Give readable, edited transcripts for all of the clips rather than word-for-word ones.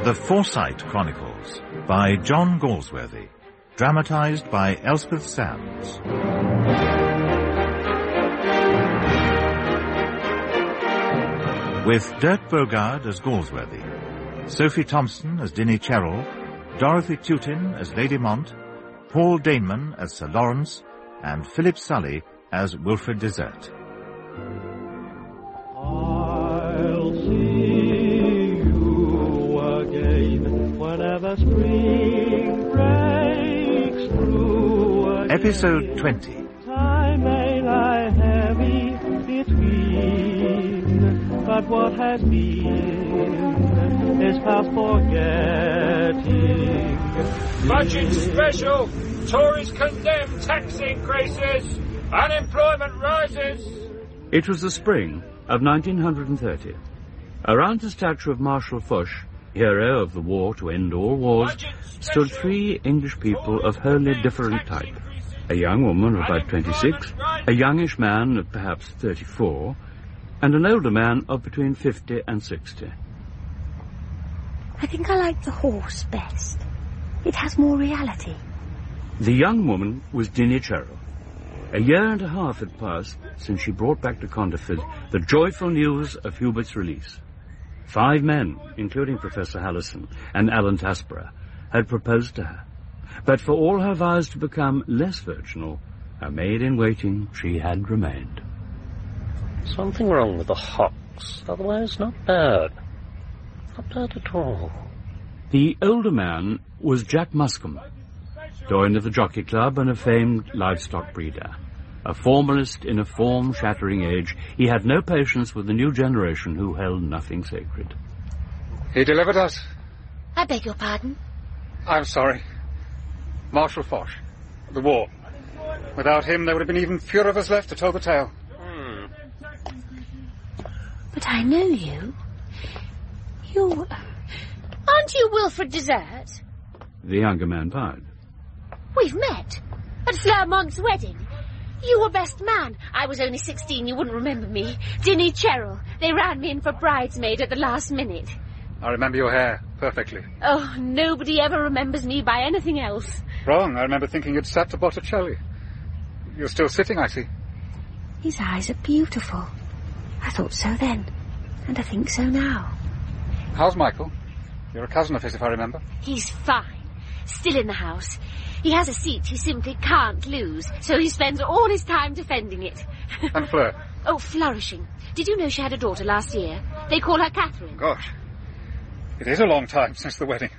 The Forsyte Chronicles by John Galsworthy, dramatised by Elspeth Sands. With Dirk Bogarde as Galsworthy, Sophie Thompson as Dinny Cherrell, Dorothy Tutin as Lady Mont, Paul Daneman as Sir Lawrence, and Philip Sully as Wilfred Desert. I'll see you again whenever spring breaks through again. Episode 20. Time may lie heavy between, but what has been is past forgetting. Budget special! Tories condemn tax increases! Unemployment rises! It was the spring of 1930. Around the statue of Marshal Foch, hero of the war to end all wars, stood three English people of wholly different type. A young woman of about 26, a youngish man of perhaps 34, and an older man of between 50 and 60. I think I like the horse best. It has more reality. The young woman was Dinny Cherrell. A year and a half had passed since she brought back to Conderford the joyful news of Hubert's release. 5 men, including Professor Hallison and Alan Taspera, had proposed to her. But for all her vows to become less virginal, her maid-in-waiting, she had remained. Something wrong with the hocks, otherwise not bad. Not bad at all. The older man was Jack Muscombe, joined of the Jockey Club and a famed livestock breeder. A formalist in a form-shattering age, he had no patience with the new generation who held nothing sacred. He delivered us. I beg your pardon? I'm sorry. Marshal Foch. The war. Without him, there would have been even fewer of us left to tell the tale. But I know you. You... Aren't you Wilfred Desert? The younger man bowed. We've met. At Fleurmont's wedding. You were best man. I was only 16, you wouldn't remember me. Dinny Cherrell. They ran me in for bridesmaid at the last minute. I remember your hair perfectly. Oh, nobody ever remembers me by anything else. Wrong. I remember thinking you'd sat to Botticelli. You're still sitting, I see. His eyes are beautiful. I thought so then, and I think so now. How's Michael? You're a cousin of his, if I remember. He's fine. Still in the house. He has a seat he simply can't lose, so he spends all his time defending it. And Fleur? Oh, flourishing. Did you know she had a daughter last year? They call her Catherine. Gosh. It is a long time since the wedding.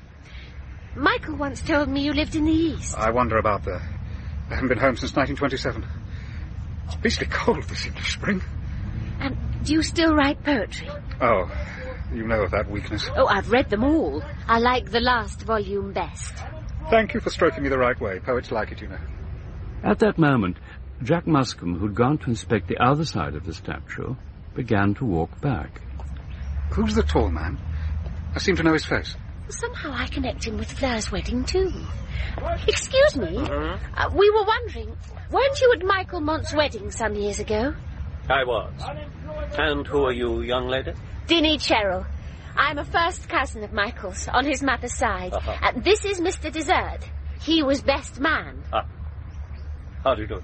Michael once told me you lived in the East. I wonder about there. I haven't been home since 1927. It's beastly cold this English spring. And do you still write poetry? Oh, you know of that weakness. Oh, I've read them all. I like the last volume best. Thank you for stroking me the right way. Poets like it, you know. At that moment, Jack Muscombe, who'd gone to inspect the other side of the statue, began to walk back. Who's the tall man? I seem to know his face. Somehow I connect him with Fleur's wedding, too. Excuse me. We were wondering, weren't you at Michael Mont's wedding some years ago? I was. And who are you, young lady? Dinny Cherrell. I'm a first cousin of Michael's, on his mother's side. And this is Mr. Desert. He was best man. How do you do?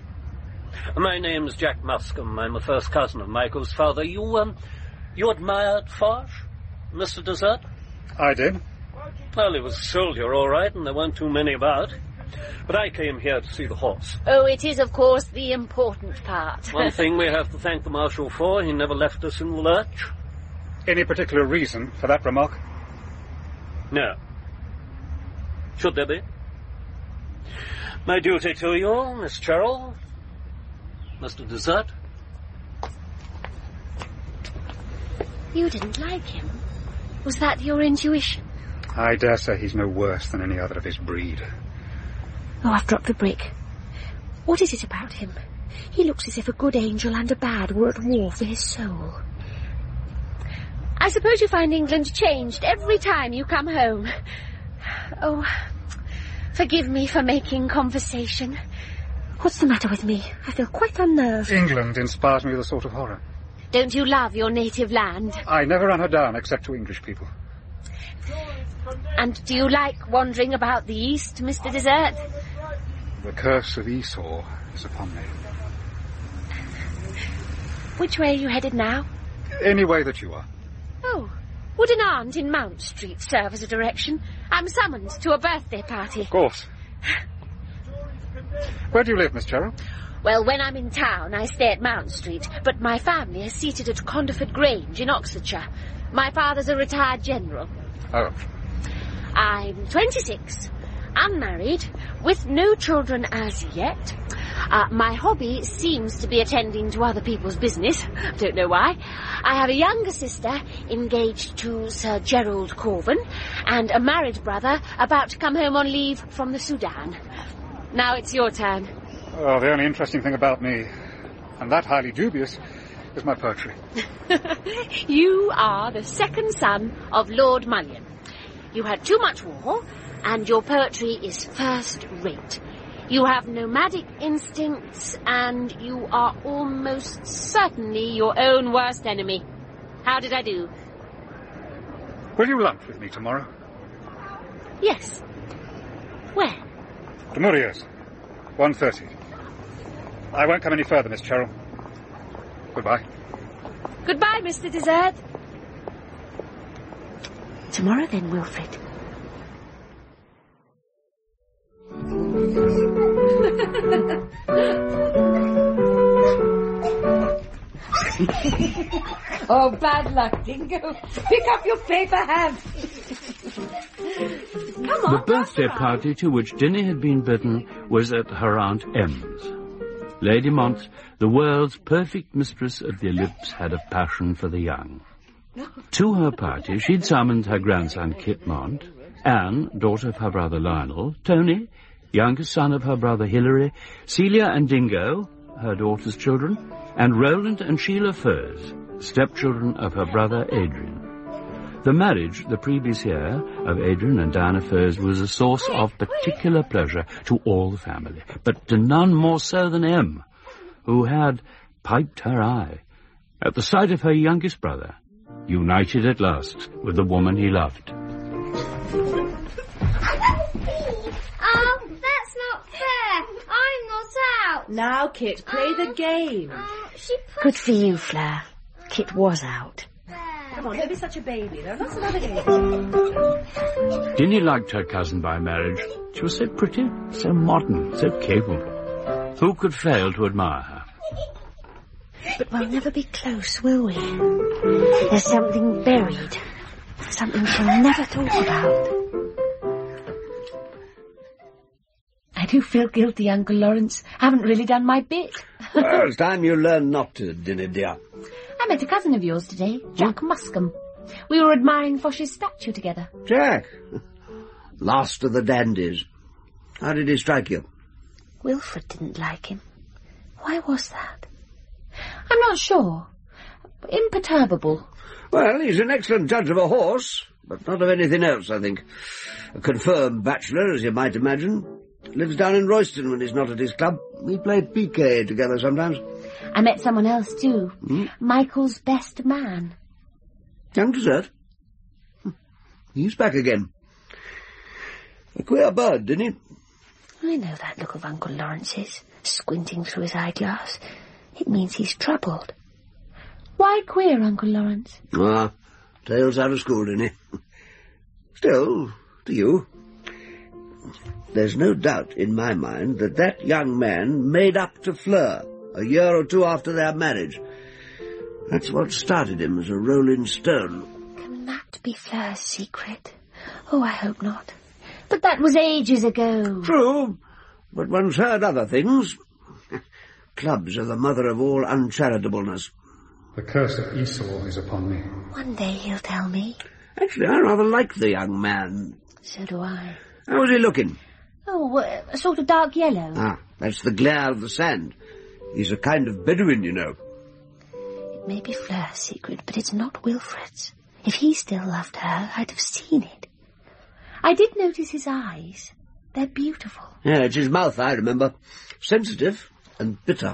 My name's Jack Muscombe. I'm a first cousin of Michael's father. You admired Foch, Mr. Desert? I did. Well, he was a soldier, all right, and there weren't too many about. But I came here to see the horse. Oh, it is, of course, the important part. One thing we have to thank the Marshal for, he never left us in the lurch. Any particular reason for that remark? No. Should there be? My duty to you, Miss Cherrell. Mr. Desert. You didn't like him? Was that your intuition? I dare say he's no worse than any other of his breed. Oh, I've dropped a brick. What is it about him? He looks as if a good angel and a bad were at war for his soul. I suppose you find England changed every time you come home. Oh, forgive me for making conversation. What's the matter with me? I feel quite unnerved. England inspires me with a sort of horror. Don't you love your native land? I never run her down except to English people. And do you like wandering about the East, Mr. Desert? The curse of Esau is upon me. Which way are you headed now? Any way that you are. Oh, would an aunt in Mount Street serve as a direction? I'm summoned to a birthday party. Of course. Where do you live, Miss Cheryl? Well, when I'm in town, I stay at Mount Street, but my family is seated at Conderford Grange in Oxfordshire. My father's a retired general. Oh. I'm 26, unmarried, with no children as yet. My hobby seems to be attending to other people's business. Don't know why. I have a younger sister engaged to Sir Gerald Corvin, and a married brother about to come home on leave from the Sudan. Now it's your turn. Oh, the only interesting thing about me, and that highly dubious, is my poetry. You are the second son of Lord Mullion. You had too much war, and your poetry is first rate. You have nomadic instincts, and you are almost certainly your own worst enemy. How did I do? Will you lunch with me tomorrow? Yes. Where? To Muriel's. 1:30. I won't come any further, Miss Cheryl. Goodbye. Goodbye, Mr. Desert. Tomorrow then, Wilfred. Oh, bad luck, Dingo. Pick up your paper hat. Come on. The birthday party to which Dinny had been bidden was at her Aunt Em's. Lady Mont, the world's perfect mistress of the ellipse, had a passion for the young. To her party she'd summoned her grandson Kit Mont, Anne, daughter of her brother Lionel, Tony, youngest son of her brother Hilary, Celia and Dingo, her daughter's children, and Roland and Sheila Furs, stepchildren of her brother Adrian. The marriage the previous year of Adrian and Diana Furs was a source of particular pleasure to all the family, but to none more so than Em, who had piped her eye at the sight of her youngest brother, united at last with the woman he loved. Oh, that's not fair. I'm not out. Now, Kit, play the game. Good for you, Fleur. Kit was out. Come on, don't be such a baby. There's lots of other games. Dinny liked her cousin by marriage. She was so pretty, so modern, so capable. Who could fail to admire her? But we'll never be close, will we? There's something buried. Something she'll never talk about. I do feel guilty, Uncle Lawrence. Haven't really done my bit. Well, it's time you learn not to, Dinny dear. I met a cousin of yours today, Jack Muscombe. We were admiring Foch's statue together. Jack? Last of the dandies. How did he strike you? Wilfred didn't like him. Why was that? I'm not sure. Imperturbable. Well, he's an excellent judge of a horse, but not of anything else, I think. A confirmed bachelor, as you might imagine. Lives down in Royston when he's not at his club. We play piquet together sometimes. I met someone else, too. Michael's best man. Young Desert? He's back again. A queer bird, didn't he? I know that look of Uncle Lawrence's, squinting through his eyeglass. It means he's troubled. Why queer, Uncle Lawrence? Ah, tales out of school, didn't he? Still, to you, there's no doubt in my mind that that young man made up to Fleur a year or two after their marriage. That's what started him as a rolling stone. Can that be Fleur's secret? Oh, I hope not. But that was ages ago. True, but one's heard other things. Clubs are the mother of all uncharitableness. The curse of Esau is upon me. One day he'll tell me. Actually, I rather like the young man. So do I. How was he looking? Oh, a sort of dark yellow. Ah, that's the glare of the sand. He's a kind of Bedouin, you know. It may be Fleur's secret, but it's not Wilfred's. If he still loved her, I'd have seen it. I did notice his eyes. They're beautiful. Yeah, it's his mouth, I remember. Sensitive, and bitter.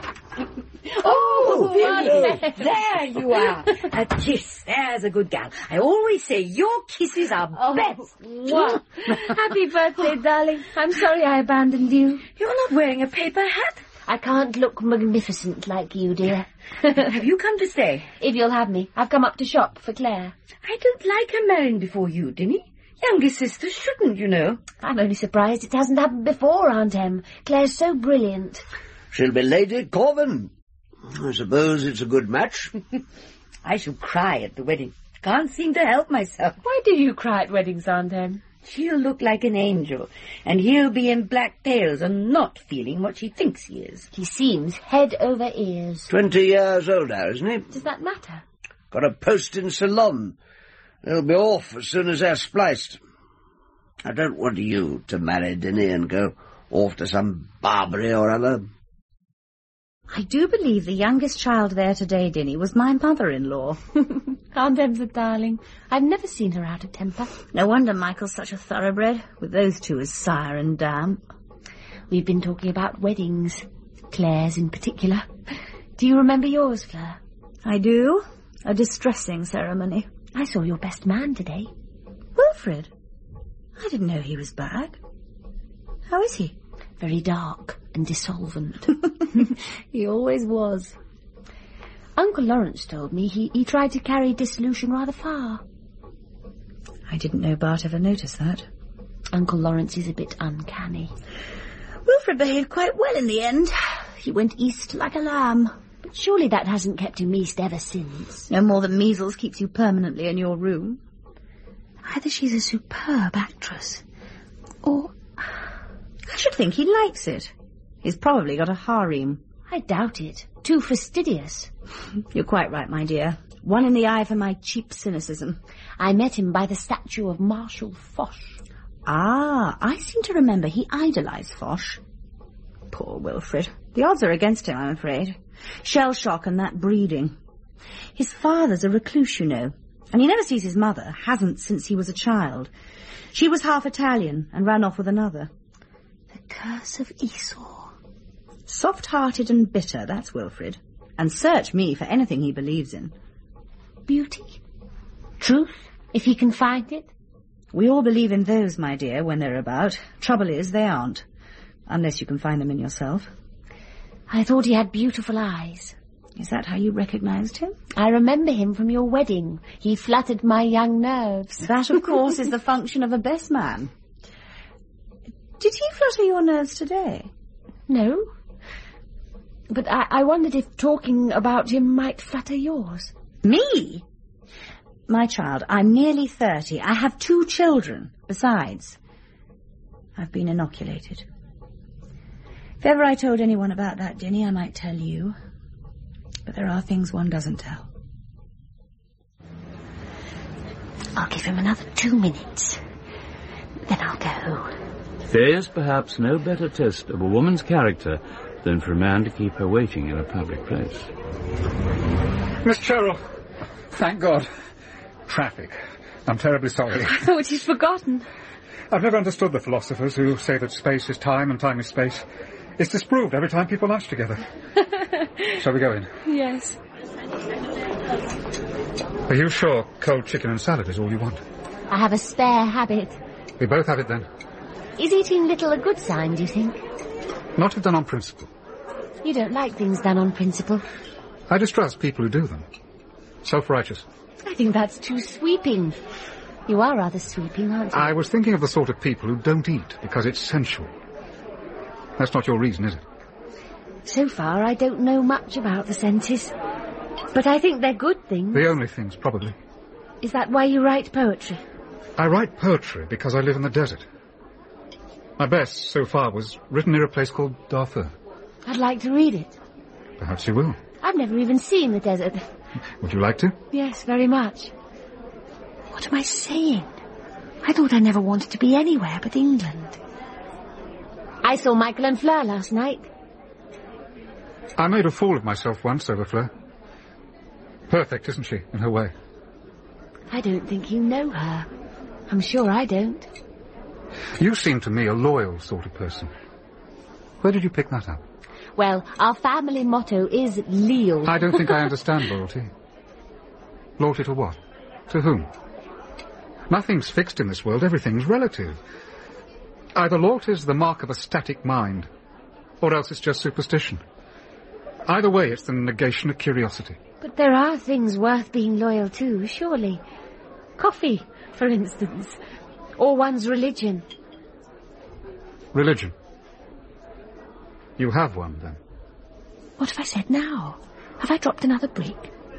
Oh, Billy, there you are. A kiss. There's a good gal. I always say your kisses are best. Mwah. Happy birthday, darling. I'm sorry I abandoned you. You're not wearing a paper hat? I can't look magnificent like you, dear. Have you come to stay? If you'll have me. I've come up to shop for Claire. I don't like her marrying before you, Dinny. Youngest sisters shouldn't, you know. I'm only surprised it hasn't happened before, Aunt Em. Claire's so brilliant. She'll be Lady Corvin. I suppose it's a good match. I shall cry at the wedding. Can't seem to help myself. Why do you cry at weddings, Aunt Em? She'll look like an angel, and he'll be in black pails and not feeling what she thinks he is. He seems head over ears. 20 years older, isn't he? Does that matter? Got a post in Ceylon. They'll be off as soon as they're spliced. I don't want you to marry Dinny and go off to some Barbary or other. I do believe the youngest child there today, Dinny, was my mother-in-law. Aunt Em's a darling. I've never seen her out of temper. No wonder Michael's such a thoroughbred, with those two as sire and dam. We've been talking about weddings, Claire's in particular. Do you remember yours, Fleur? I do. A distressing ceremony. I saw your best man today. Wilfred? I didn't know he was back. How is he? Very dark and dissolvent. He always was. Uncle Lawrence told me he tried to carry dissolution rather far. I didn't know Bart ever noticed that. Uncle Lawrence is a bit uncanny. Wilfred behaved quite well in the end. He went east like a lamb. But surely that hasn't kept him east ever since. No more than measles keeps you permanently in your room. Either she's a superb actress, or... I should think he likes it. He's probably got a harem. I doubt it. Too fastidious. You're quite right, my dear. One in the eye for my cheap cynicism. I met him by the statue of Marshal Foch. Ah, I seem to remember he idolised Foch. Poor Wilfred. The odds are against him, I'm afraid. Shell shock and that breeding. His father's a recluse, you know, and he never sees his mother, hasn't since he was a child. She was half Italian and ran off with another. The curse of Esau. Soft-hearted and bitter, that's Wilfred. And search me for anything he believes in. Beauty? Truth, if he can find it? We all believe in those, my dear, when they're about. Trouble is, they aren't. Unless you can find them in yourself. I thought he had beautiful eyes. Is that how you recognised him? I remember him from your wedding. He fluttered my young nerves. That, of course, is the function of a best man. Did he flutter your nerves today? No. But I wondered if talking about him might flutter yours. Me? My child, I'm nearly 30. I have 2 children. Besides, I've been inoculated. If ever I told anyone about that, Dinny, I might tell you. But there are things one doesn't tell. I'll give him another 2 minutes. Then I'll go. There is perhaps no better test of a woman's character than for a man to keep her waiting in a public place. Miss Cheryl, thank God. Traffic. I'm terribly sorry. I thought you'd forgotten. I've never understood the philosophers who say that space is time and time is space. It's disproved every time people lunch together. Shall we go in? Yes. Are you sure cold chicken and salad is all you want? I have a spare habit. We both have it then. Is eating little a good sign, do you think? Not if done on principle. You don't like things done on principle. I distrust people who do them. Self-righteous. I think that's too sweeping. You are rather sweeping, aren't you? I was thinking of the sort of people who don't eat because it's sensual. That's not your reason, is it? So far, I don't know much about the senses. But I think they're good things. The only things, probably. Is that why you write poetry? I write poetry because I live in the desert. My best, so far, was written near a place called Darfur. I'd like to read it. Perhaps you will. I've never even seen the desert. Would you like to? Yes, very much. What am I saying? I thought I never wanted to be anywhere but England. I saw Michael and Fleur last night. I made a fool of myself once over Fleur. Perfect, isn't she, in her way? I don't think you know her. I'm sure I don't. You seem to me a loyal sort of person. Where did you pick that up? Well, our family motto is leal. I don't think I understand loyalty. Loyalty to what? To whom? Nothing's fixed in this world, everything's relative. Either loyalty is the mark of a static mind, or else it's just superstition. Either way, it's the negation of curiosity. But there are things worth being loyal to, surely. Coffee, for instance. Or one's religion. Religion? You have one, then? What have I said now? Have I dropped another brick?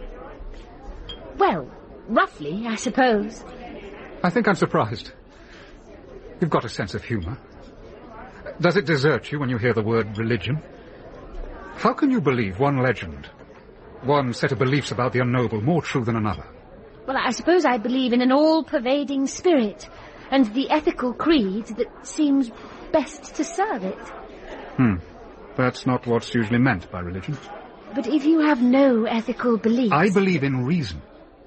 Well, roughly, I suppose. I think I'm surprised. You've got a sense of humour. Does it desert you when you hear the word religion? How can you believe one legend, one set of beliefs about the unknowable, more true than another? Well, I suppose I believe in an all-pervading spirit, and the ethical creed that seems best to serve it. That's not what's usually meant by religion. But if you have no ethical beliefs... I believe in reason.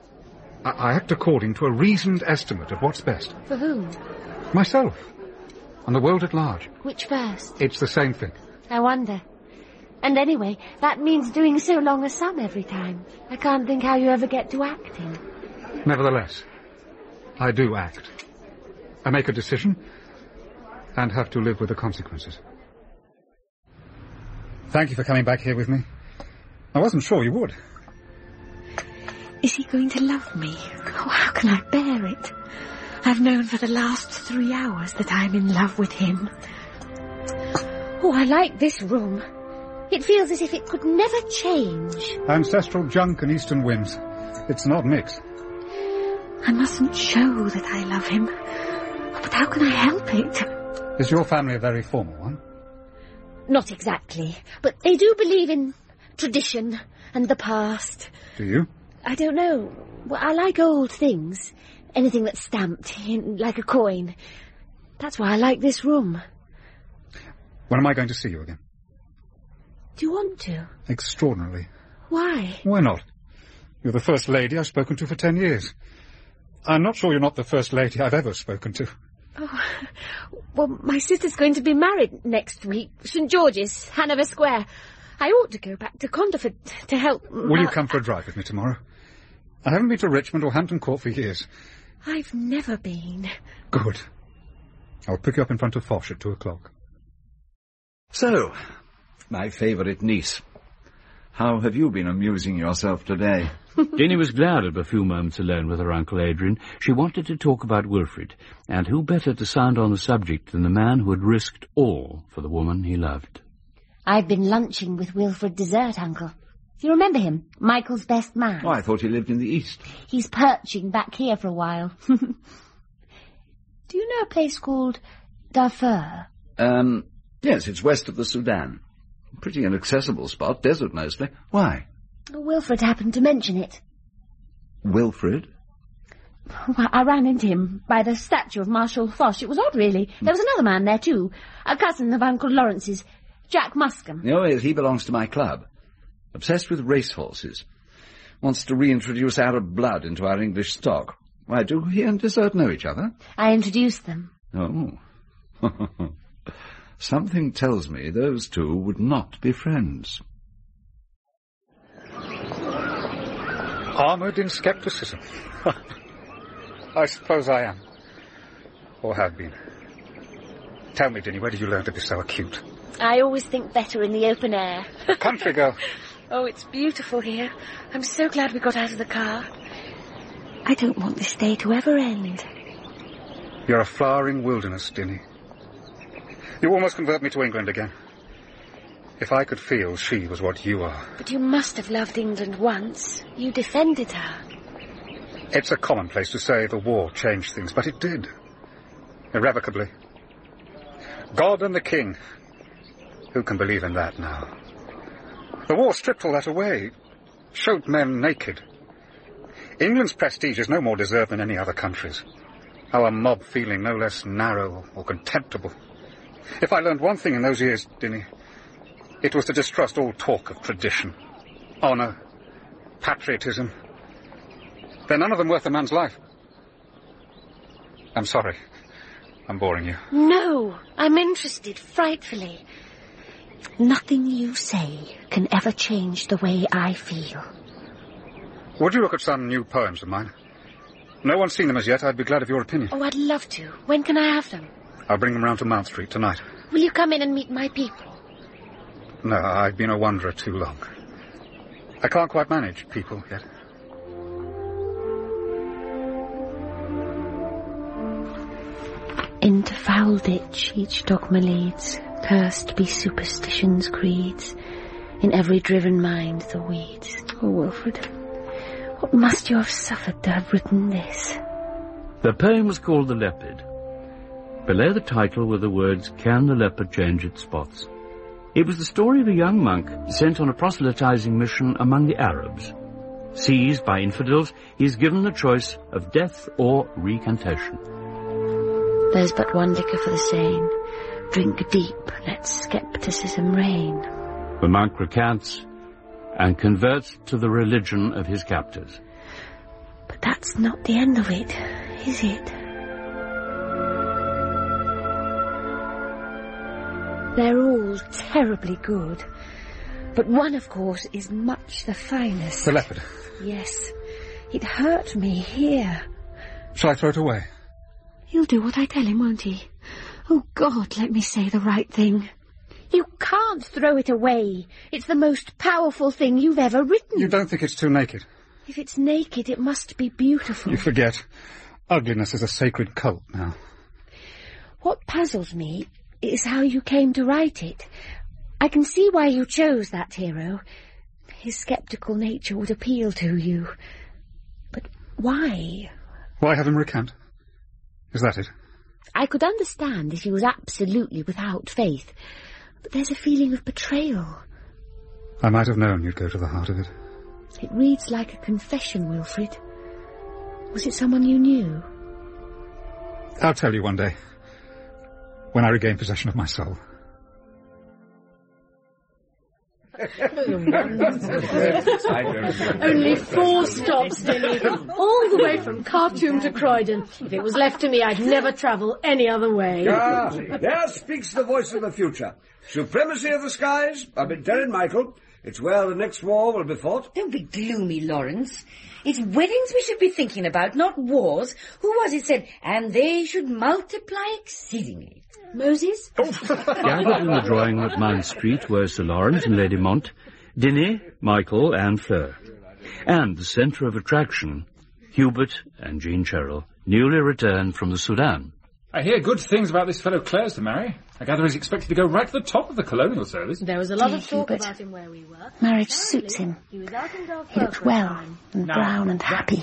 I act according to a reasoned estimate of what's best. For whom? Myself. And the world at large. Which first? It's the same thing. I wonder. And anyway, that means doing so long a sum every time. I can't think how you ever get to acting. Nevertheless, I do act. I make a decision and have to live with the consequences. Thank you for coming back here with me. I wasn't sure you would. Is he going to love me? Oh, how can I bear it? I've known for the last 3 hours that I'm in love with him. Oh, I like this room. It feels as if it could never change. Ancestral junk and Eastern whims. It's an odd mix. I mustn't show that I love him. But how can I help it? Is your family a very formal one? Not exactly, but they do believe in tradition and the past. Do you? I don't know. Well, I like old things. Anything that's stamped in, like a coin. That's why I like this room. When am I going to see you again? Do you want to? Extraordinarily. Why? Why not? You're the first lady I've spoken to for 10 years. I'm not sure you're not the first lady I've ever spoken to. Oh, well, my sister's going to be married next week. St. George's, Hanover Square. I ought to go back to Conderford to help... Will you come for a drive with me tomorrow? I haven't been to Richmond or Hampton Court for years. I've never been. Good. I'll pick you up in front of Foch at 2 o'clock. So, my favourite niece. How have you been amusing yourself today? Dinny was glad of a few moments alone with her Uncle Adrian. She wanted to talk about Wilfred, and who better to sound on the subject than the man who had risked all for the woman he loved. I've been lunching with Wilfred Desert, Uncle. Do you remember him? Michael's best man. Oh, I thought he lived in the East. He's perching back here for a while. Do you know a place called Darfur? Yes, it's west of the Sudan. Pretty inaccessible spot, desert mostly. Why? Wilfred happened to mention it. Wilfred? Well, I ran into him by the statue of Marshal Foch. It was odd, really. There was another man there, too. A cousin of Uncle Lawrence's, Jack Muscombe. Oh, yes, he belongs to my club. Obsessed with racehorses. Wants to reintroduce Arab blood into our English stock. Why, do he and Desert know each other? I introduced them. Oh. Something tells me those two would not be friends. Armoured in scepticism. I suppose I am. Or have been. Tell me, Dinny, where did you learn to be so acute? I always think better in the open air. Country girl. Oh, it's beautiful here. I'm so glad we got out of the car. I don't want this day to ever end. You're a flowering wilderness, Dinny. You almost convert me to England again. If I could feel she was what you are. But you must have loved England once. You defended her. It's a commonplace to say the war changed things, but it did. Irrevocably. God and the King. Who can believe in that now? The war stripped all that away. Showed men naked. England's prestige is no more deserved than any other country's. Our mob feeling no less narrow or contemptible. If I learned one thing in those years, Dinny, it was to distrust all talk of tradition, honour, patriotism. They're none of them worth a man's life. I'm sorry. I'm boring you. No, I'm interested, frightfully. Nothing you say can ever change the way I feel. Would you look at some new poems of mine? No one's seen them as yet. I'd be glad of your opinion. Oh, I'd love to. When can I have them? I'll bring them round to Mount Street tonight. Will you come in and meet my people? No, I've been a wanderer too long. I can't quite manage people yet. Into foul ditch each dogma leads, cursed be superstition's creeds, in every driven mind the weeds. Oh, Wilfred, what must you have suffered to have written this? The poem was called The Leopard. Below the title were the words, "Can the leopard change its spots?" It was the story of a young monk sent on a proselytizing mission among the Arabs. Seized by infidels, he is given the choice of death or recantation. There's but one liquor for the sane. Drink deep, let scepticism reign. The monk recants and converts to the religion of his captors. But that's not the end of it, is it? They're all terribly good. But one, of course, is much the finest. The leopard. Yes. It hurt me here. Shall I throw it away? He'll do what I tell him, won't he? Oh, God, let me say the right thing. You can't throw it away. It's the most powerful thing you've ever written. You don't think it's too naked? If it's naked, it must be beautiful. You forget. Ugliness is a sacred cult now. What puzzles me is how you came to write it. I can see why you chose that hero. His sceptical nature would appeal to you. But why? Why have him recant? Is that it? I could understand if he was absolutely without faith, but there's a feeling of betrayal. I might have known you'd go to the heart of it. It reads like a confession, Wilfred. Was it someone you knew? I'll tell you one day, when I regain possession of my soul. Only 4 stops, Dilly. All the way from Khartoum to Croydon. If it was left to me, I'd never travel any other way. Ah, there speaks the voice of the future. Supremacy of the skies. I've been telling Michael. It's where the next war will be fought. Don't be gloomy, Lawrence. It's weddings we should be thinking about, not wars. Who was it said, and they should multiply exceedingly? Moses? Gathered in the drawing room at Mount Street were Sir Lawrence and Lady Mont, Dinny, Michael and Fleur. And the centre of attraction, Hubert and Jean Cherrill, newly returned from the Sudan. I hear good things about this fellow Clare's to marry. I gather he's expected to go right to the top of the colonial service. There was a lot of talk Hubert. about him where we were. Marriage suits him. He was out in Gulf He looks well and brown and happy.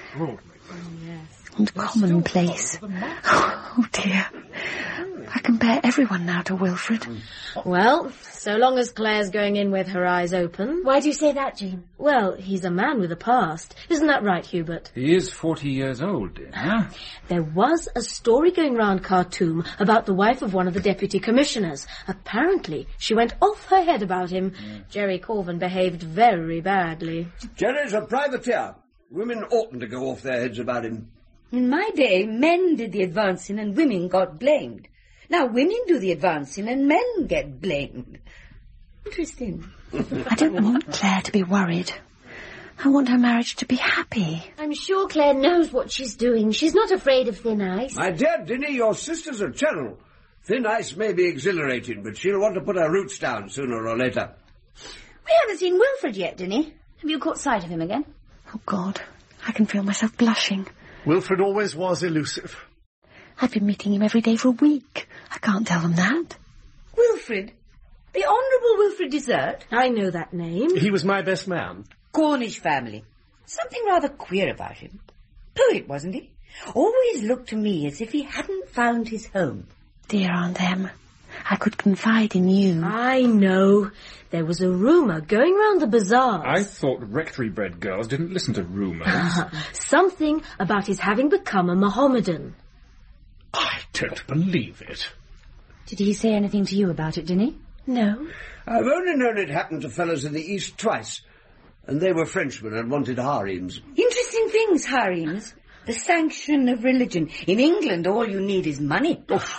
And commonplace. Oh, dear. I compare everyone now to Wilfred. Well, so long as Claire's going in with her eyes open. Why do you say that, Jean? Well, he's a man with a past. Isn't that right, Hubert? He is 40 years old, dear. Huh? There was a story going round Khartoum about the wife of one of the deputy commissioners. Apparently, she went off her head about him. Jerry Colvin behaved very badly. Jerry's a privateer. Women oughtn't to go off their heads about him. In my day, men did the advancing and women got blamed. Now women do the advancing and men get blamed. Interesting. I don't want Claire to be worried. I want her marriage to be happy. I'm sure Claire knows what she's doing. She's not afraid of thin ice. My dear Dinny, your sister's a channel. Thin ice may be exhilarating, but she'll want to put her roots down sooner or later. We haven't seen Wilfred yet, Dinny. Have you caught sight of him again? Oh, God. I can feel myself blushing. Wilfred always was elusive. I've been meeting him every day for a week. I can't tell them that. Wilfred? The Honourable Wilfred Desert? I know that name. He was my best man. Cornish family. Something rather queer about him. Poet, wasn't he? Always looked to me as if he hadn't found his home. Dear Aunt Em, I could confide in you. I know. There was a rumour going round the bazaars. I thought rectory-bred girls didn't listen to rumours. Something about his having become a Mohammedan. I don't believe it. Did he say anything to you about it, didn't he? No. I've only known it happened to fellows in the East twice, and they were Frenchmen and wanted harems. Interesting things, harems. The sanction of religion. In England, all you need is money.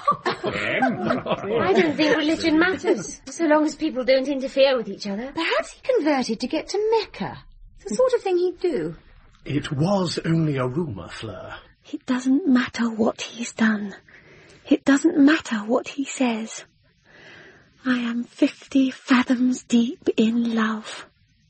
I don't think religion matters, so long as people don't interfere with each other. Perhaps he converted to get to Mecca. It's the sort of thing he'd do. It was only a rumour, Fleur. It doesn't matter what he's done. It doesn't matter what he says. I am 50 fathoms deep in love.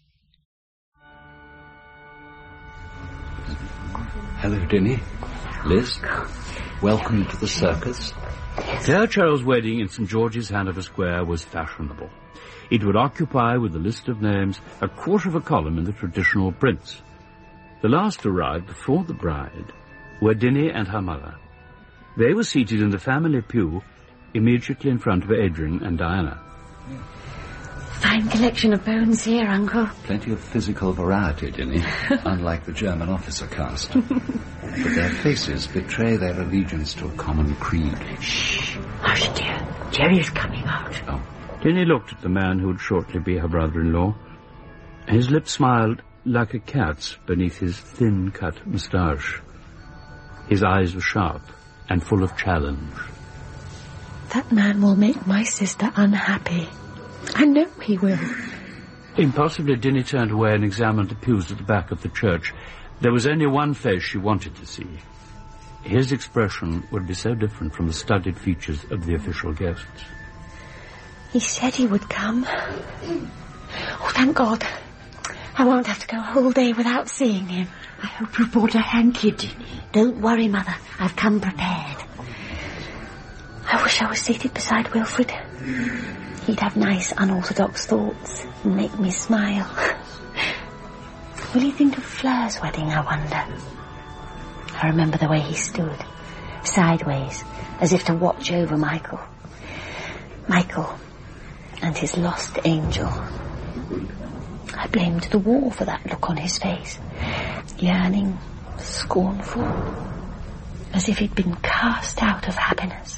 Hello, Dinny. Liz, welcome to the circus. Claire Cheryl's wedding in St. George's, Hanover Square, was fashionable. It would occupy, with the list of names, a quarter of a column in the traditional prints. The last arrived before the bride were Dinny and her mother. They were seated in the family pew immediately in front of Adrian and Diana. Fine collection of bones here, Uncle. Plenty of physical variety, Dinny, unlike the German officer caste. But their faces betray their allegiance to a common creed. Shh! Hush, dear. Jerry's coming out. Oh. Dinny looked at the man who would shortly be her brother-in-law. His lips smiled like a cat's beneath his thin-cut moustache. His eyes were sharp and full of challenge. That man will make my sister unhappy. I know he will. Impulsively, Dinny turned away and examined the pews at the back of the church. There was only one face she wanted to see. His expression would be so different from the studied features of the official guests. He said he would come. Oh, thank God. I won't have to go a whole day without seeing him. I hope you brought a hanky, Dinny. Don't worry, Mother. I've come prepared. I wish I was seated beside Wilfred. He'd have nice, unorthodox thoughts and make me smile. Will he think of Fleur's wedding, I wonder? I remember the way he stood, sideways, as if to watch over Michael. Michael and his lost angel. I blamed the war for that look on his face. Yearning, scornful, as if he'd been cast out of happiness.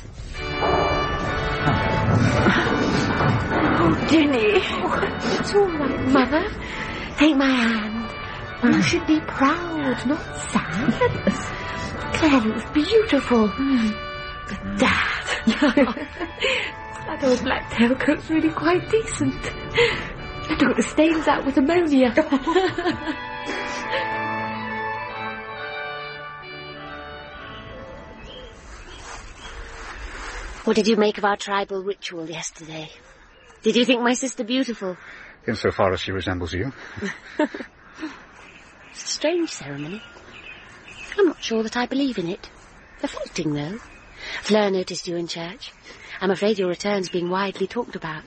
Oh, Dinny. It's all right, Mother. Take my hand. You should be proud, not sad. Claire looks beautiful. But Dad... That old black tailcoat's really quite decent. I took the stains out with ammonia. What did you make of our tribal ritual yesterday? Did you think my sister beautiful? Insofar as she resembles you. It's a strange ceremony. I'm not sure that I believe in it. Affecting, though. Fleur noticed you in church. I'm afraid your return's being widely talked about.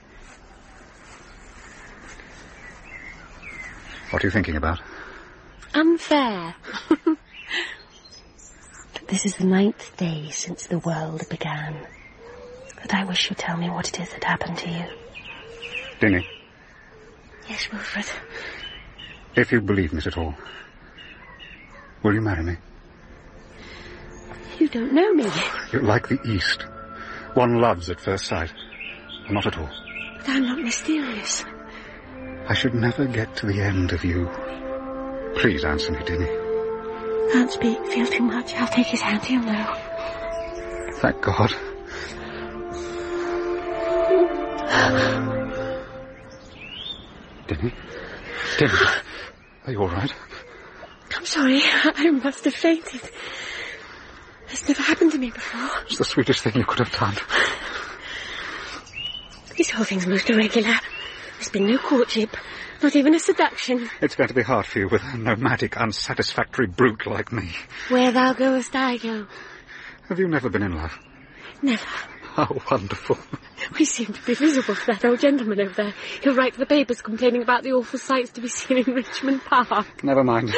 What are you thinking about? Unfair. This is the 9th day since the world began. But I wish you'd tell me what it is that happened to you. Dinny. Yes, Wilfred. If you believe in it at all, will you marry me? You don't know me. You're like the East. One loves at first sight. Not at all. But I'm not mysterious. I should never get to the end of you. Please answer me, Dinny. Can't speak, feel too much. I'll take his hand, he'll know. Thank God. Dinny? Dinny? Are you all right? I'm sorry, I must have fainted. It's never happened to me before. It's the sweetest thing you could have done. This whole thing's most irregular. There's been no courtship, not even a seduction. It's going to be hard for you with a nomadic, unsatisfactory brute like me. Where thou goest, I go. Have you never been in love? Never. How wonderful. We seem to be visible for that old gentleman over there. He'll write to the papers complaining about the awful sights to be seen in Richmond Park. Never mind.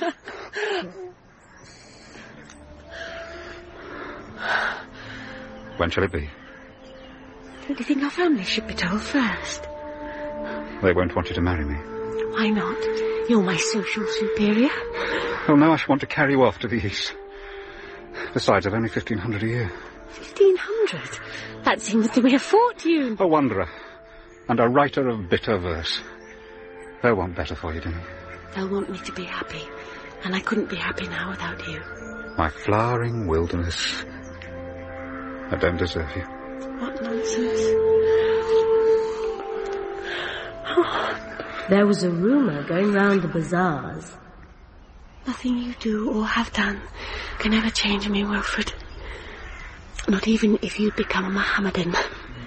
When shall it be? Don't you think our family should be told first? They won't want you to marry me. Why not? You're my social superior. Oh, no, I shall want to carry you off to the east. Besides, I've only 1,500 a year. 1,500? That seems to be a fortune. A wanderer. And a writer of bitter verse. They'll want better for you, Dinny. They'll want me to be happy. And I couldn't be happy now without you. My flowering wilderness. I don't deserve you. What nonsense. There was a rumour going round the bazaars. Nothing you do or have done can ever change me, Wilfred. Not even if you'd become a Mohammedan.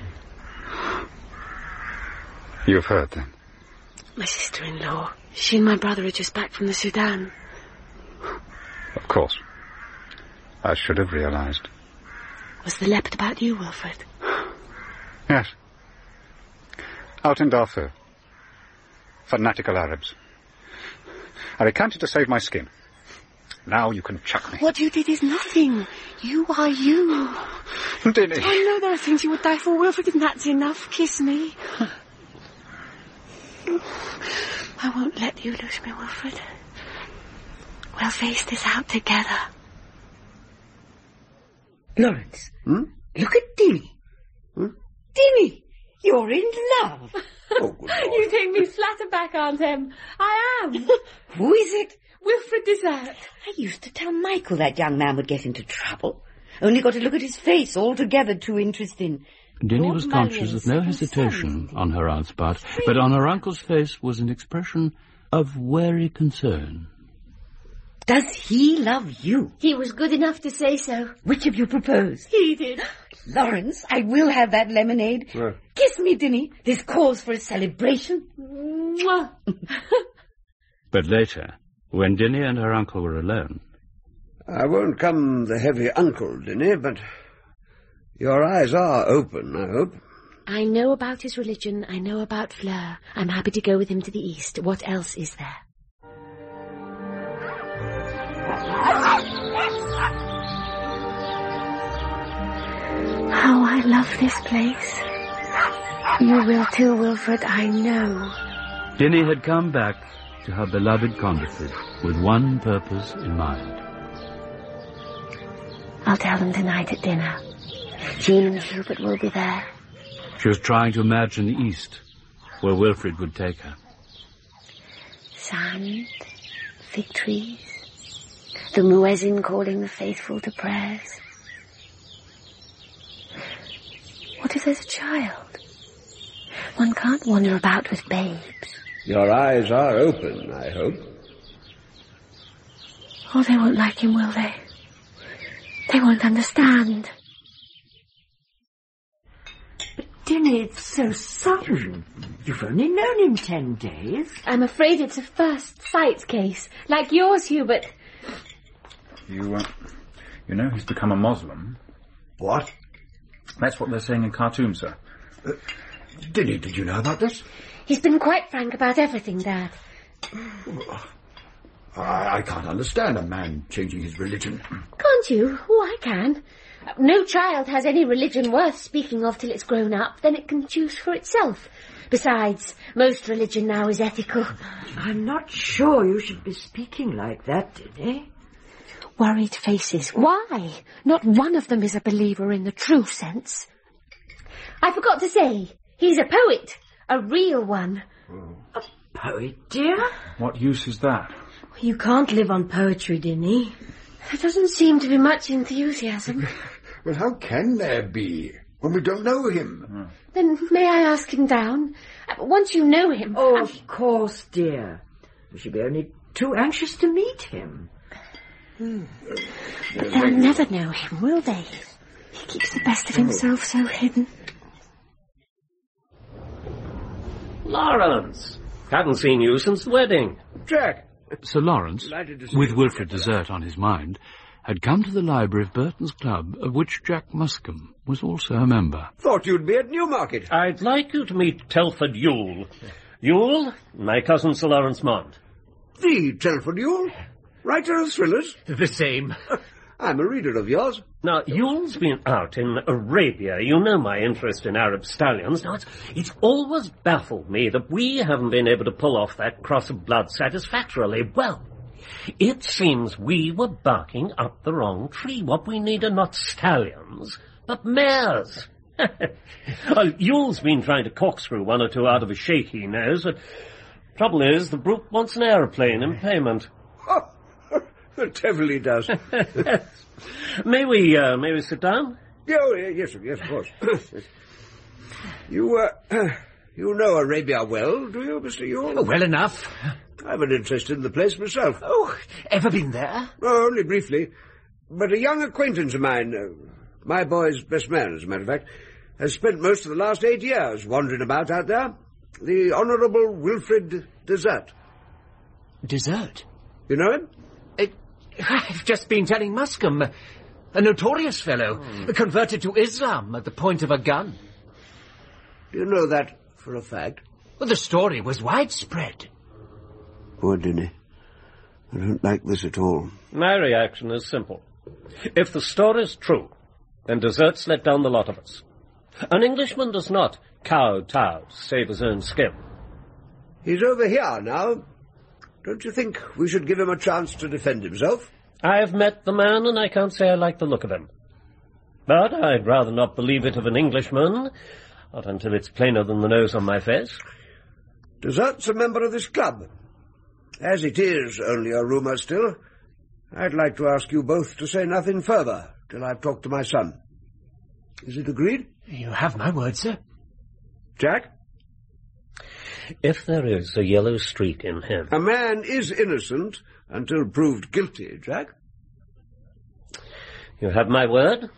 You've heard, then? My sister-in-law. She and my brother are just back from the Sudan. Of course. I should have realised. Was the leopard about you, Wilfred? Yes. Out in Darfur. Fanatical Arabs. I recanted to save my skin. Now you can chuck me. What you did is nothing. You are you. Dinny. I know there are things you would die for, Wilfred, and that's enough. Kiss me. I won't let you lose me, Wilfred. We'll face this out together. Lawrence, look at Dinny. Dinny, you're in love. Oh, good Lord. You take me flat aback, Aunt Em. I am. Who is it? Wilfred Desert. I used to tell Michael that young man would get into trouble. Only got to look at his face, altogether too interesting. Dinny was conscious of no hesitation on her aunt's part, but on her uncle's face was an expression of wary concern. Does he love you? He was good enough to say so. Which of you proposed? He did. Lawrence, I will have that lemonade. Sure. Kiss me, Dinny. There's cause for a celebration. Mwah. But later, when Dinny and her uncle were alone... I won't come the heavy uncle, Dinny, but your eyes are open, I hope. I know about his religion. I know about Fleur. I'm happy to go with him to the east. What else is there? How I love this place. You will too, Wilfred, I know. Dinny had come back to her beloved Conderford with one purpose in mind. I'll tell them tonight at dinner. Jean and Hubert will be there. She was trying to imagine the east, where Wilfred would take her. Sand, fig trees, the muezzin calling the faithful to prayers. What if there's a child? One can't wander about with babes. Your eyes are open, I hope. Oh, they won't like him, will they? They won't understand. Dinny, it's so sudden. You've only known him 10 days. I'm afraid it's a first sight case, like yours, Hubert. You know he's become a Muslim. What? That's what they're saying in Khartoum, sir. Dinny, did you know about this? He's been quite frank about everything, Dad. I can't understand a man changing his religion. Can't you? Oh, I can. No child has any religion worth speaking of till it's grown up, then it can choose for itself. Besides, most religion now is ethical. I'm not sure you should be speaking like that, Dinny. Worried faces. Why? Not one of them is a believer in the true sense. I forgot to say, he's a poet. A real one. A poet, dear? What use is that? You can't live on poetry, Dinny. There doesn't seem to be much enthusiasm. Well, how can there be when we don't know him? Then may I ask him down? Once you know him... Oh, of course, dear. We should be only too anxious to meet him. They'll never know him, will they? He keeps the best of himself so hidden. Lawrence! Haven't seen you since the wedding. Jack! Sir Lawrence, with Wilfred Desert on his mind, had come to the library of Burton's Club, of which Jack Muscombe was also a member. Thought you'd be at Newmarket. I'd like you to meet Telford Yule. Yule, my cousin Sir Lawrence Mont. The Telford Yule? Writer of thrillers? The same. I'm a reader of yours. Now, Yule's been out in Arabia. You know my interest in Arab stallions. Now, it's always baffled me that we haven't been able to pull off that cross of blood satisfactorily. Well, it seems we were barking up the wrong tree. What we need are not stallions, but mares. Well, Yule's been trying to corkscrew one or two out of a sheikh he knows, but trouble is the brute wants an aeroplane in payment. The devil he does. May we sit down? Oh, yes, of course. You know Arabia well, do you, Mr. Yule? Oh, well enough. I've an interest in the place myself. Oh, ever been there? Oh, only briefly. But a young acquaintance of mine, my boy's best man, as a matter of fact, has spent most of the last 8 years wandering about out there. The Honourable Wilfrid Desert. Desert? You know him? I've just been telling Muscombe. A notorious fellow, converted to Islam at the point of a gun. Do you know that for a fact? Well, the story was widespread. Poor Dinny. I don't like this at all. My reaction is simple. If the story's true, then Desert's let down the lot of us. An Englishman does not kowtow to save his own skin. He's over here now. Don't you think we should give him a chance to defend himself? I have met the man, and I can't say I like the look of him. But I'd rather not believe it of an Englishman, not until it's plainer than the nose on my face. Desert's a member of this club. As it is only a rumour still, I'd like to ask you both to say nothing further till I've talked to my son. Is it agreed? You have my word, sir. Jack? If there is a yellow streak in him... A man is innocent until proved guilty, Jack. You have my word?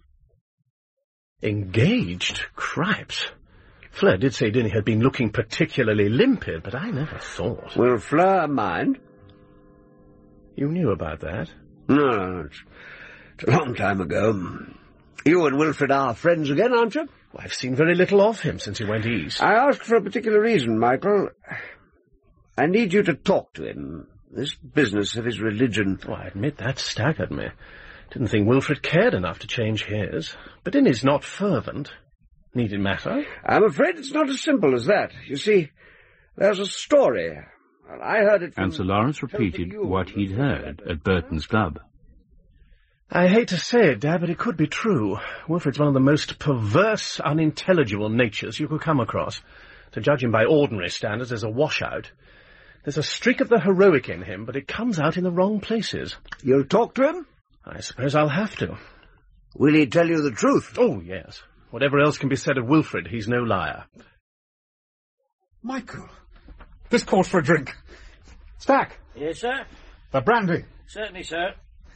Engaged? Cripes. Fleur did say Dinny had been looking particularly limpid, but I never thought. Will Fleur mind? You knew about that? No, it's a long time ago. You and Wilfrid are friends again, aren't you? Well, I've seen very little of him since he went east. I asked for a particular reason, Michael. I need you to talk to him. This business of his religion... Oh, I admit that staggered me. Didn't think Wilfrid cared enough to change his. But Dinny's not fervent. Need it matter? I'm afraid it's not as simple as that. You see, there's a story. Well, I heard it from... And Sir Lawrence repeated what he'd heard at Burton's club. I hate to say it, Dad, but it could be true. Wilfrid's one of the most perverse, unintelligible natures you could come across. To judge him by ordinary standards, there's a washout. There's a streak of the heroic in him, but it comes out in the wrong places. You'll talk to him? I suppose I'll have to. Will he tell you the truth? Oh, yes. Whatever else can be said of Wilfrid, he's no liar. Michael, this calls for a drink. Stack. Yes, sir? A brandy. Certainly, sir.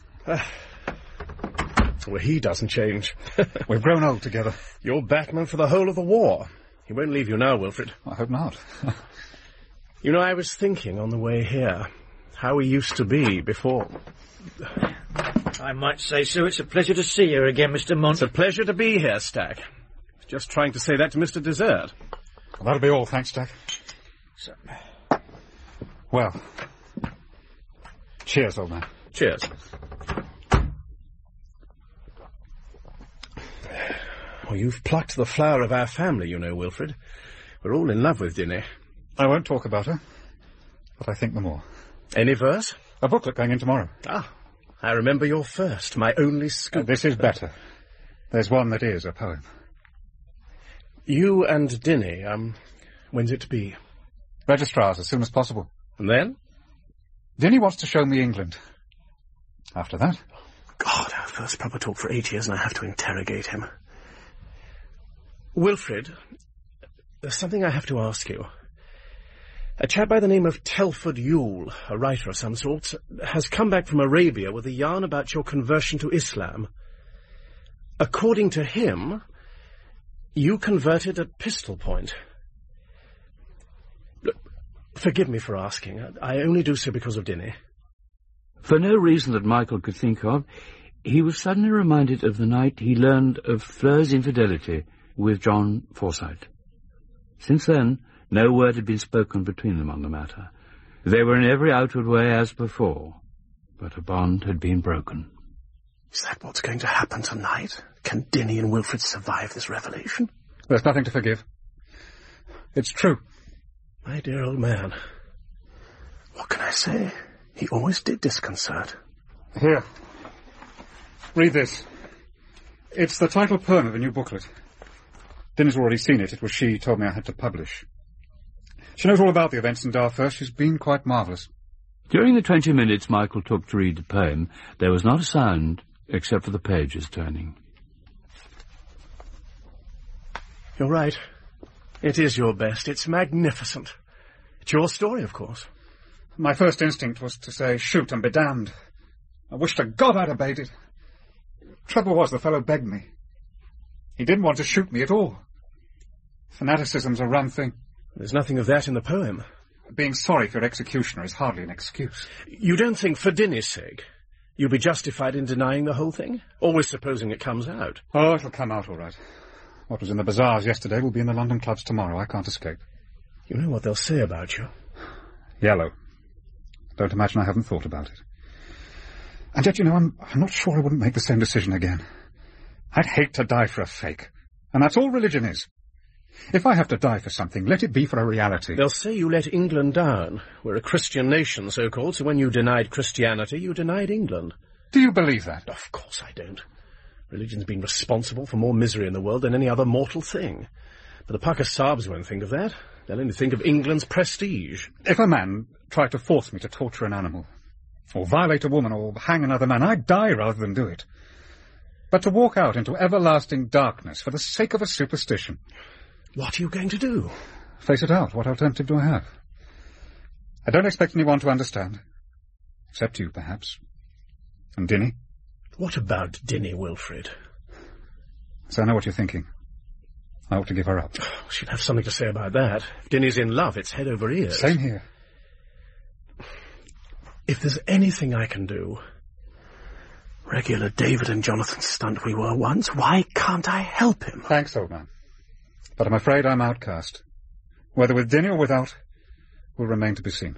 Well, he doesn't change. We've grown old together. You're Batman for the whole of the war. He won't leave you now, Wilfrid. I hope not. You know, I was thinking on the way here how we used to be before... I might say so. It's a pleasure to see you again, Mr. Mont. It's a pleasure to be here, Stack. Just trying to say that to Mr. Desert. Well, that'll be all, thanks, Stack. So, well, cheers, old man. Cheers. Well, you've plucked the flower of our family, you know, Wilfrid. We're all in love with Dinny. I won't talk about her, but I think the more. Any verse? A booklet going in tomorrow. Ah, I remember your first, my only scoop. This is better. There's one that is a poem. You and Dinny, when's it to be? Registrars, as soon as possible. And then? Dinny wants to show me England. After that? God, our first proper talk for 8 years and I have to interrogate him. Wilfrid, there's something I have to ask you. A chap by the name of Telford Yule, a writer of some sort, has come back from Arabia with a yarn about your conversion to Islam. According to him, you converted at pistol point. Look, forgive me for asking. I only do so because of Dinny. For no reason that Michael could think of, he was suddenly reminded of the night he learned of Fleur's infidelity with John Forsyth. Since then, no word had been spoken between them on the matter. They were in every outward way as before, but a bond had been broken. Is that what's going to happen tonight? Can Dinny and Wilfrid survive this revelation? There's nothing to forgive. It's true. My dear old man. What can I say? He always did disconcert. Here. Read this. It's the title poem of a new booklet. Dinny's already seen it. It was she told me I had to publish. She knows all about the events in Darfur. She's been quite marvellous. During the 20 minutes Michael took to read the poem, there was not a sound except for the pages turning. You're right. It is your best. It's magnificent. It's your story, of course. My first instinct was to say, shoot and be damned. I wish to God I'd obeyed it. Trouble was, the fellow begged me. He didn't want to shoot me at all. Fanaticism's a rum thing. There's nothing of that in the poem. Being sorry for your executioner is hardly an excuse. You don't think, for Dinny's sake, you'll be justified in denying the whole thing? Always supposing it comes out. Oh, it'll come out all right. What was in the bazaars yesterday will be in the London clubs tomorrow. I can't escape. You know what they'll say about you. Yellow. Don't imagine I haven't thought about it. And yet, you know, I'm not sure I wouldn't make the same decision again. I'd hate to die for a fake. And that's all religion is. If I have to die for something, let it be for a reality. They'll say you let England down. We're a Christian nation, so-called, so when you denied Christianity, you denied England. Do you believe that? Of course I don't. Religion's been responsible for more misery in the world than any other mortal thing. But the Paka Sabs won't think of that. They'll only think of England's prestige. If a man tried to force me to torture an animal, or violate a woman, or hang another man, I'd die rather than do it. But to walk out into everlasting darkness for the sake of a superstition... What are you going to do? Face it out. What alternative do I have? I don't expect anyone to understand. Except you, perhaps. And Dinny. What about Dinny, Wilfred? So I know what you're thinking. I ought to give her up. She'd have something to say about that. If Dinny's in love, it's head over ears. Same here. If there's anything I can do... Regular David and Jonathan stunt we were once. Why can't I help him? Thanks, old man. But I'm afraid I'm outcast. Whether with Dinny or without, will remain to be seen.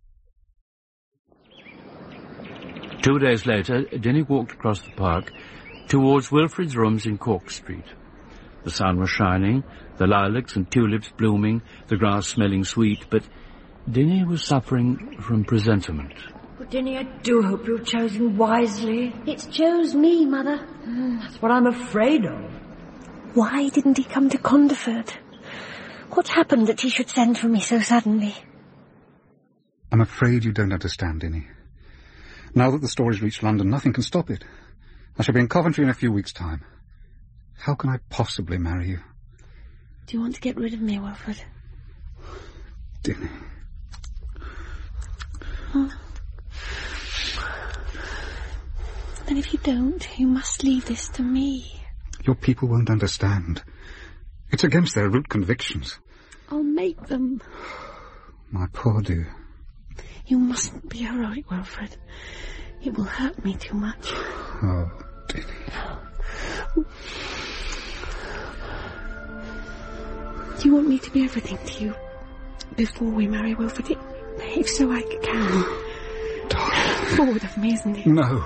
2 days later, Dinny walked across the park towards Wilfred's rooms in Cork Street. The sun was shining, the lilacs and tulips blooming, the grass smelling sweet, but Dinny was suffering from presentiment. But Dinny, I do hope you've chosen wisely. It chose me, Mother. That's what I'm afraid of. Why didn't he come to Conderford? What happened that he should send for me so suddenly? I'm afraid you don't understand, Dinny. Now that the story's reached London, nothing can stop it. I shall be in Coventry in a few weeks' time. How can I possibly marry you? Do you want to get rid of me, Wilfred? Dinny. Oh. Then if you don't, you must leave this to me. Your people won't understand. It's against their root convictions. I'll make them. My poor dear. You mustn't be heroic, Wilfred. It will hurt me too much. Oh, Dinny. Do you want me to be everything to you before we marry, Wilfred? If so, I can. Darling. Forward of me, isn't it? No.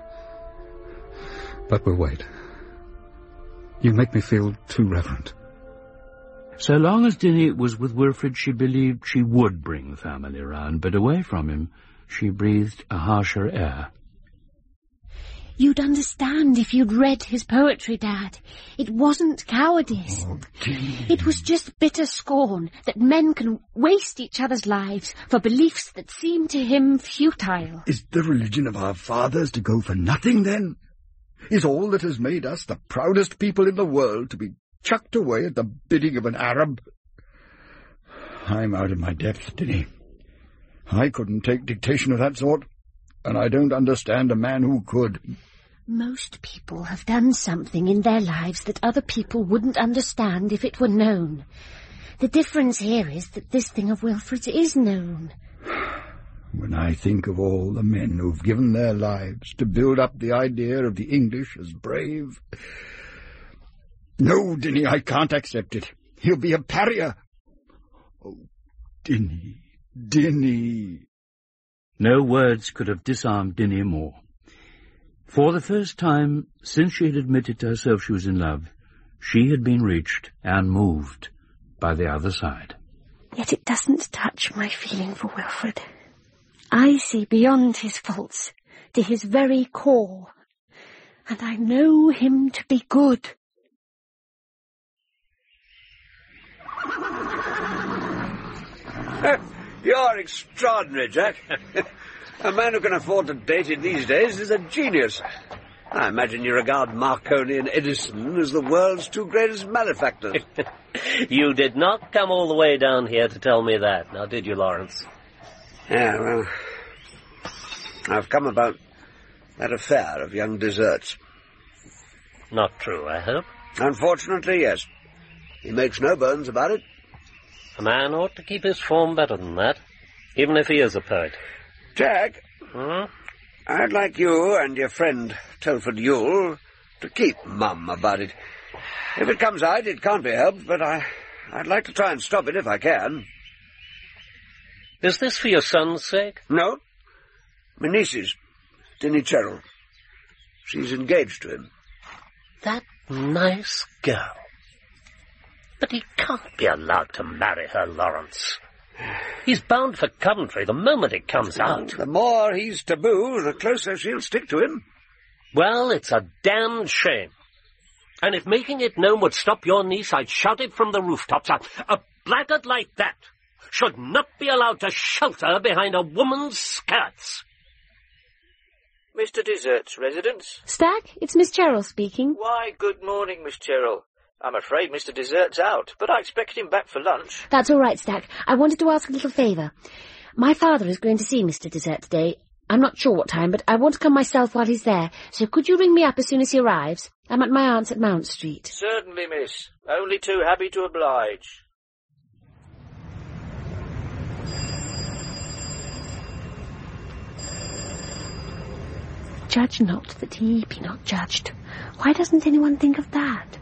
But we'll wait. You make me feel too reverent. So long as Dinny was with Wilfred, she believed she would bring the family round, but away from him, she breathed a harsher air. You'd understand if you'd read his poetry, Dad. It wasn't cowardice. Oh, it was just bitter scorn that men can waste each other's lives for beliefs that seem to him futile. Is the religion of our fathers to go for nothing, then? Is all that has made us the proudest people in the world to be chucked away at the bidding of an Arab? I'm out of my depth, Dinny. I couldn't take dictation of that sort, and I don't understand a man who could. Most people have done something in their lives that other people wouldn't understand if it were known. The difference here is that this thing of Wilfred's is known. When I think of all the men who've given their lives to build up the idea of the English as brave... No, Dinny, I can't accept it. He'll be a pariah. Oh, Dinny, Dinny. No words could have disarmed Dinny more. For the first time since she had admitted to herself she was in love, she had been reached and moved by the other side. Yet it doesn't touch my feeling for Wilfred. I see beyond his faults, to his very core, and I know him to be good. You're extraordinary, Jack. A man who can afford to date in these days is a genius. I imagine you regard Marconi and Edison as the world's two greatest malefactors. You did not come all the way down here to tell me that, now did you, Lawrence? Yeah, well, I've come about that affair of young Desert's. Not true, I hope? Unfortunately, yes. He makes no bones about it. A man ought to keep his form better than that, even if he is a poet. Jack, I'd like you and your friend Telford Ewell to keep mum about it. If it comes out, it can't be helped, but I'd like to try and stop it if I can. Is this for your son's sake? No. My niece's, Dinny Cherrill. She's engaged to him. That nice girl. But he can't be allowed to marry her, Lawrence. He's bound for Coventry the moment it comes out. The more he's taboo, the closer she'll stick to him. Well, it's a damned shame. And if making it known would stop your niece, I'd shout it from the rooftops. A blackguard like that should not be allowed to shelter behind a woman's skirts. Mr. Desert's residence? Stack, it's Miss Cherrill speaking. Why, good morning, Miss Cherrill. I'm afraid Mr. Desert's out, but I expected him back for lunch. That's all right, Stack. I wanted to ask a little favour. My father is going to see Mr. Desert today. I'm not sure what time, but I want to come myself while he's there. So could you ring me up as soon as he arrives? I'm at my aunt's at Mount Street. Certainly, miss. Only too happy to oblige. Judge not that ye be not judged. Why doesn't anyone think of that?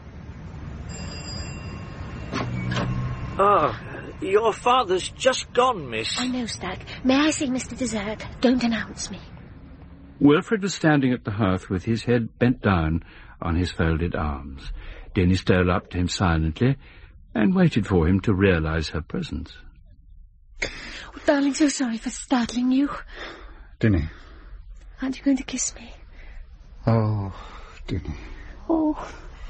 Your father's just gone, miss. I know, Stack. May I see Mr. Desert? Don't announce me. Wilfred was standing at the hearth with his head bent down on his folded arms. Denny stole up to him silently and waited for him to realise her presence. Oh, darling, so sorry for startling you. Dinny. Aren't you going to kiss me? Oh, Dinny. Oh.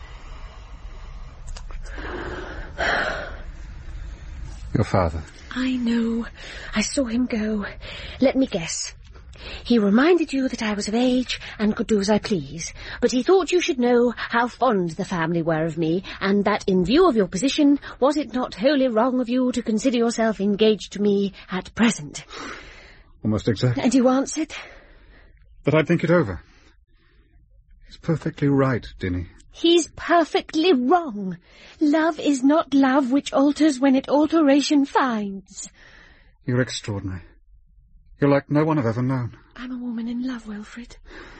Your father. I know. I saw him go. Let me guess. He reminded you that I was of age and could do as I please, but he thought you should know how fond the family were of me, and that in view of your position, was it not wholly wrong of you to consider yourself engaged to me at present? Almost exactly. And you answered? That I'd think it over. He's perfectly right, Dinny. He's perfectly wrong. Love is not love which alters when it alteration finds. You're extraordinary. You're like no one I've ever known. I'm a woman in love, Wilfred.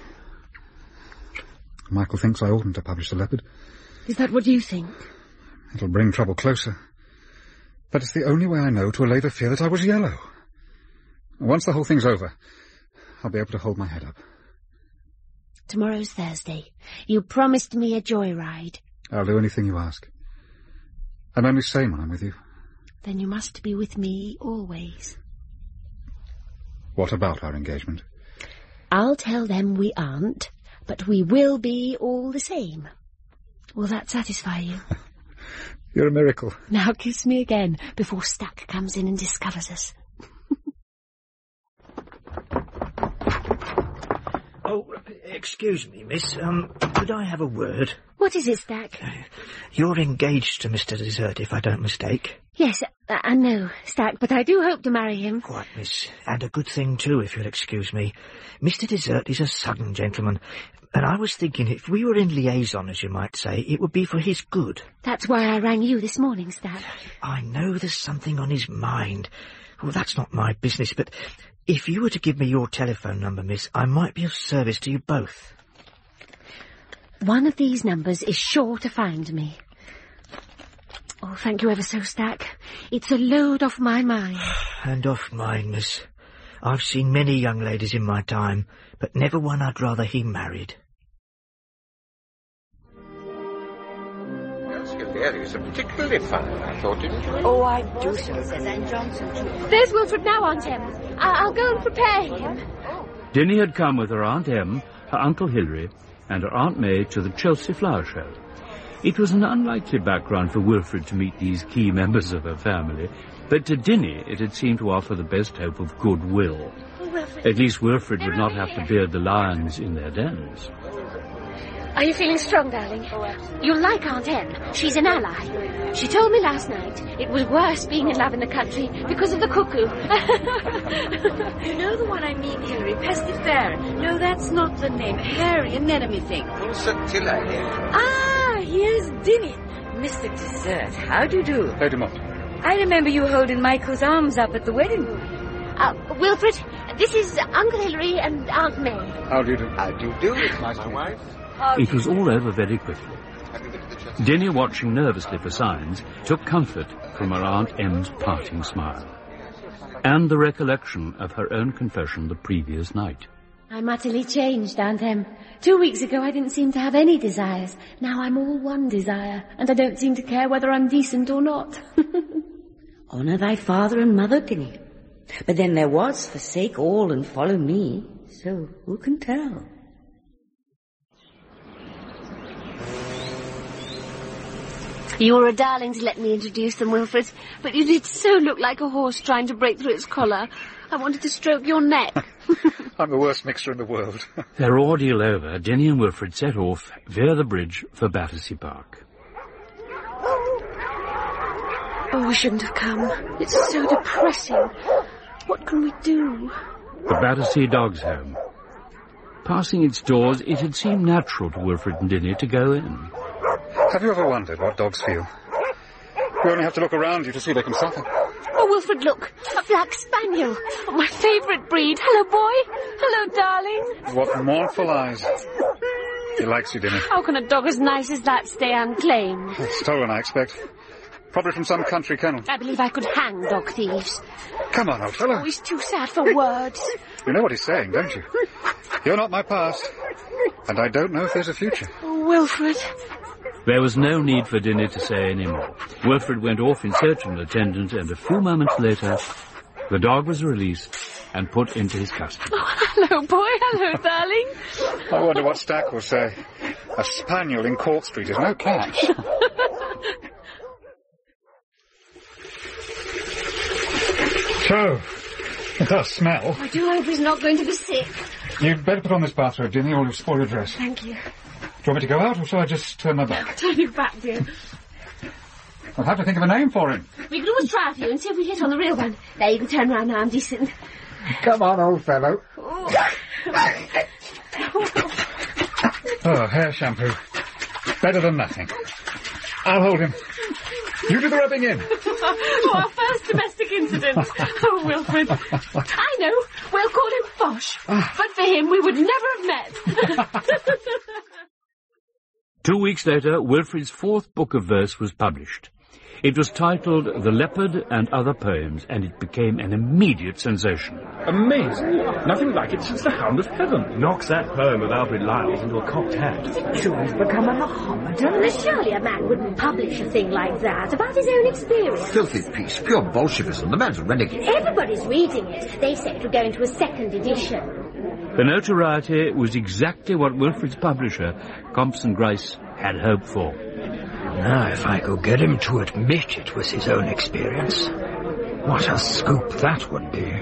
Michael thinks I oughtn't to publish The Leopard. Is that what you think? It'll bring trouble closer. But it's the only way I know to allay the fear that I was yellow. Once the whole thing's over, I'll be able to hold my head up. Tomorrow's Thursday. You promised me a joyride. I'll do anything you ask. I'm only sane when I'm with you. Then you must be with me always. What about our engagement? I'll tell them we aren't, but we will be all the same. Will that satisfy you? You're a miracle. Now kiss me again before Stack comes in and discovers us. Oh, excuse me, miss. Could I have a word? What is it, Stack? You're engaged to Mr. Desert, if I don't mistake. Yes, I know, Stack, but I do hope to marry him. Quite, miss. And a good thing, too, if you'll excuse me. Mr. Desert is a Southern gentleman, and I was thinking if we were in liaison, as you might say, it would be for his good. That's why I rang you this morning, Stack. I know there's something on his mind. Well, that's not my business, but if you were to give me your telephone number, miss, I might be of service to you both. One of these numbers is sure to find me. Oh, thank you ever so, Stack. It's a load off my mind. And off mine, miss. I've seen many young ladies in my time, but never one I'd rather he married. It's particularly fun, I thought, didn't you? Oh, I do, sir, says Anne Johnson, too. There's Wilfred now, Aunt Em. I'll go and prepare him. Denny had come with her Aunt Em, her Uncle Hilary, and her Aunt May to the Chelsea Flower Show. It was an unlikely background for Wilfred to meet these key members of her family, but to Denny it had seemed to offer the best hope of goodwill. Wilfred. At least Wilfred would not have to beard the lions in their dens. Are you feeling strong, darling? You'll like Aunt Em. She's an ally. She told me last night it was worse being in love in the country because of the cuckoo. You know the one I mean, Hilary, Pestifera. No, that's not the name. Harry, anemone thing. Pulsatilla here. Ah, here's Dinny. Mr. Dessert, how do you do? Lady Mont. I remember you holding Michael's arms up at the wedding. Wilfred, this is Uncle Hilary and Aunt May. How do you do? How do you do? Nice my wife. It was all over very quickly. Denny, watching nervously for signs, took comfort from her Aunt Em's parting smile, and the recollection of her own confession the previous night. I'm utterly changed, Aunt Em. 2 weeks ago I didn't seem to have any desires. Now I'm all one desire, and I don't seem to care whether I'm decent or not. Honour thy father and mother, Dinny. But then there was forsake all and follow me, so who can tell? You were a darling to let me introduce them, Wilfred, but you did so look like a horse trying to break through its collar. I wanted to stroke your neck. I'm the worst mixer in the world. Their ordeal over, Denny and Wilfred set off via the bridge for Battersea Park. Oh, we shouldn't have come. It's so depressing. What can we do? The Battersea Dogs' Home. Passing its doors, it had seemed natural to Wilfred and Denny to go in. Have you ever wondered what dogs feel? You only have to look around you to see they can suffer. Oh, Wilfred, look. A black spaniel. Oh, my favourite breed. Hello, boy. Hello, darling. What mournful eyes. He likes you, Denny. How can a dog as nice as that stay unclaimed? Stolen, I expect. Probably from some country kennel. I believe I could hang dog thieves. Come on, old fellow. Oh, he's too sad for words. You know what he's saying, don't you? You're not my past, and I don't know if there's a future. Oh, Wilfred. There was no need for Denny to say any more. Wilfred went off in search of an attendant, and a few moments later, the dog was released and put into his custody. Oh, hello, boy. Hello, darling. I wonder what Stack will say. A spaniel in Court Street is no catch. So, it does smell. I do hope he's not going to be sick. You'd better put on this bathrobe, Denny, or you'll spoil your dress. Thank you. Do you want me to go out, or shall I just turn my back? Turn your back, dear. I'll have to think of a name for him. We could always try a few and see if we hit on the real one. There, you can turn round now, I'm decent. Come on, old fellow. Oh, hair shampoo. Better than nothing. I'll hold him. You do the rubbing in. Oh, our first domestic incident. Oh, Wilfred. I know. We'll call him Fosh. But for him, we would never have met. 2 weeks later, Wilfred's fourth book of verse was published. It was titled The Leopard and Other Poems, and it became an immediate sensation. Amazing. Nothing like it since The Hound of Heaven. Knocks that poem of Alfred Lyle's into a cocked hat. Sure, he's become a Mohammedan. Surely a man wouldn't publish a thing like that about his own experience. Filthy piece, pure Bolshevism. The man's a renegade. Everybody's reading it. They say it will go into a second edition. The notoriety was exactly what Wilfred's publisher, Compson Grice, had hoped for. Now, if I could get him to admit it was his own experience, what a scoop that would be.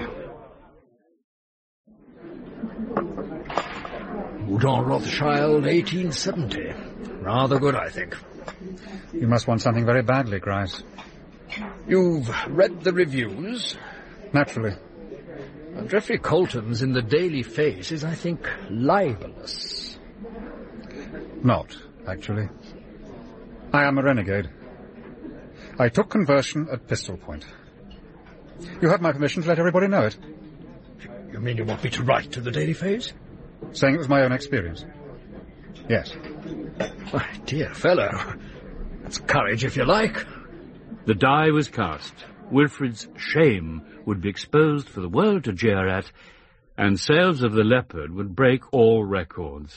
Udon Rothschild, 1870. Rather good, I think. You must want something very badly, Grice. You've read the reviews? Naturally. Geoffrey Colton's in the Daily Face is, I think, libellous. Not, actually. I am a renegade. I took conversion at pistol point. You have my permission to let everybody know it. You mean you want me to write to the Daily Face? Saying it was my own experience. Yes. My dear fellow, that's courage if you like. The die was cast. Wilfred's shame would be exposed for the world to jeer at, and sales of The Leopard would break all records.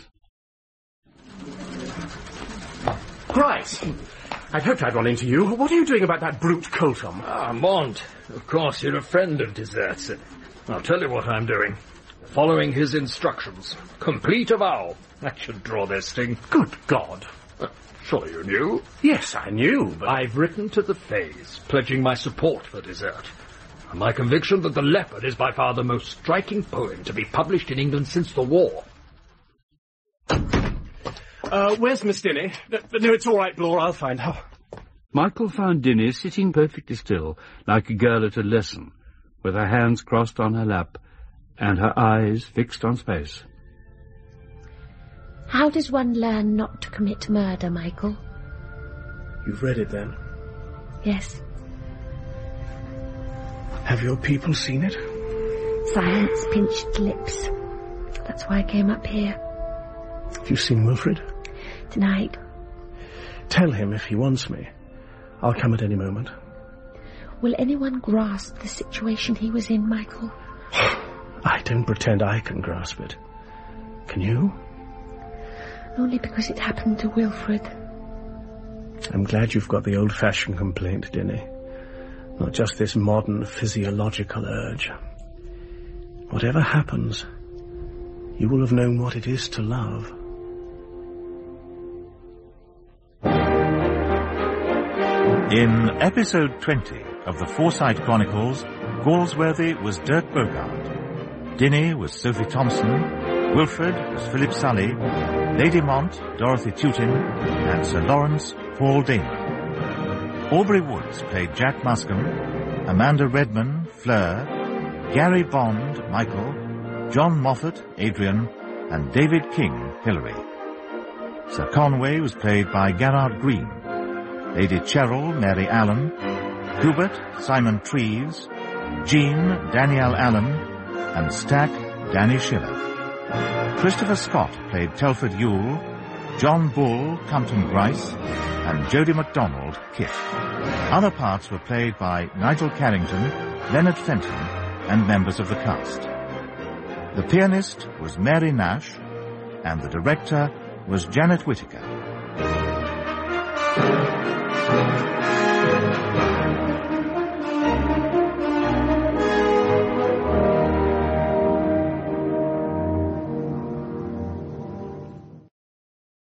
Grice! I'd hoped I'd run into you. What are you doing about that brute Colton? Ah, Mont. Of course, you're a friend of Desert's. I'll tell you what I'm doing. Following his instructions. Complete avowal. That should draw their sting. Good God. Surely you knew? Yes, I knew, but... I've written to the Fays, pledging my support for Desert. My conviction that The Leopard is by far the most striking poem to be published in England since the war. Where's Miss Dinny? No, it's all right, Blore, I'll find her. Michael found Dinny sitting perfectly still, like a girl at a lesson, with her hands crossed on her lap and her eyes fixed on space. How does one learn not to commit murder, Michael? You've read it, then? Yes. Have your people seen it? Silence, pinched lips. That's why I came up here. Have you seen Wilfred? Tonight. Tell him if he wants me. I'll come at any moment. Will anyone grasp the situation he was in, Michael? I don't pretend I can grasp it. Can you? Only because it happened to Wilfred. I'm glad you've got the old-fashioned complaint, Dinny. Not just this modern physiological urge. Whatever happens, you will have known what it is to love. In episode 20 of the Forsyte Chronicles, Galsworthy was Dirk Bogart. Dinny was Sophie Thompson. Wilfred was Philip Sully. Lady Mont, Dorothy Tewton, and Sir Lawrence, Paul Damon. Aubrey Woods played Jack Muscombe. Amanda Redman, Fleur. Gary Bond, Michael. John Moffat, Adrian, and David King, Hilary. Sir Conway was played by Gerard Green. Lady Cheryl, Mary Allen. Hubert, Simon Treves. Jean, Danielle Allen. And Stack, Danny Schiller. Christopher Scott played Telford Yule. John Bull, Compton Grice. And Jodie MacDonald, Kit. Other parts were played by Nigel Carrington, Leonard Fenton, and members of the cast. The pianist was Mary Nash, and the director was Janet Whittaker.